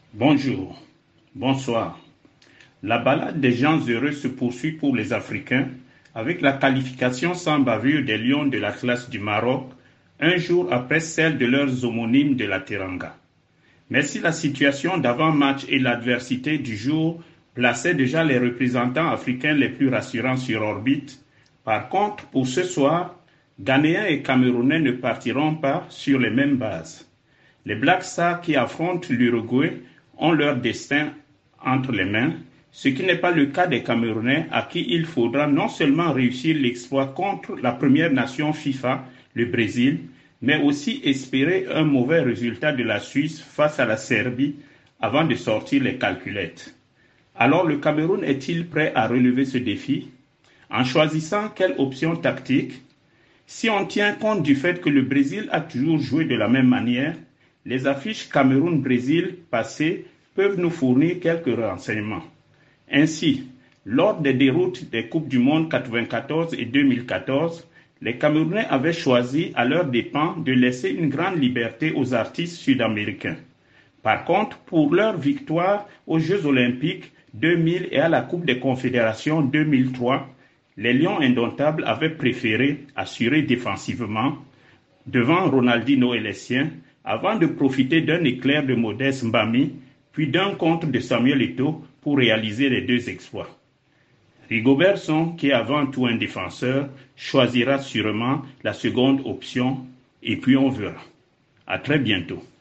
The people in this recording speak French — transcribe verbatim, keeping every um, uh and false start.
Bonjour, bonsoir. La balade des gens heureux se poursuit pour les Africains avec la qualification sans bavure des Lions de l'Atlas du Maroc, un jour après celle de leurs homonymes de la Teranga. Mais si la situation d'avant-match et l'adversité du jour plaçaient déjà les représentants africains les plus rassurants sur orbite, par contre, pour ce soir, Ghanéens et Camerounais ne partiront pas sur les mêmes bases. Les Black Stars qui affrontent l'Uruguay ont leur destin entre les mains, ce qui n'est pas le cas des Camerounais à qui il faudra non seulement réussir l'exploit contre la première nation FIFA, le Brésil, mais aussi espérer un mauvais résultat de la Suisse face à la Serbie avant de sortir les calculettes. Alors le Cameroun est-il prêt à relever ce défi? En choisissant quelle option tactique? Si on tient compte du fait que le Brésil a toujours joué de la même manière, les affiches Cameroun-Brésil passées peuvent nous fournir quelques renseignements. Ainsi, lors des déroutes des Coupes du Monde quatre-vingt-quatorze et deux mille quatorze, les Camerounais avaient choisi à leurs dépens de laisser une grande liberté aux artistes sud-américains. Par contre, pour leur victoire aux Jeux olympiques deux mille et à la Coupe des Confédérations deux mille trois, les Lions indomptables avaient préféré assurer défensivement devant Ronaldinho et les siens avant de profiter d'un éclair de Modeste Mbami puis d'un contre de Samuel Eto'o pour réaliser les deux exploits. Rigobert Song, qui est avant tout un défenseur, choisira sûrement la seconde option et puis on verra. À très bientôt.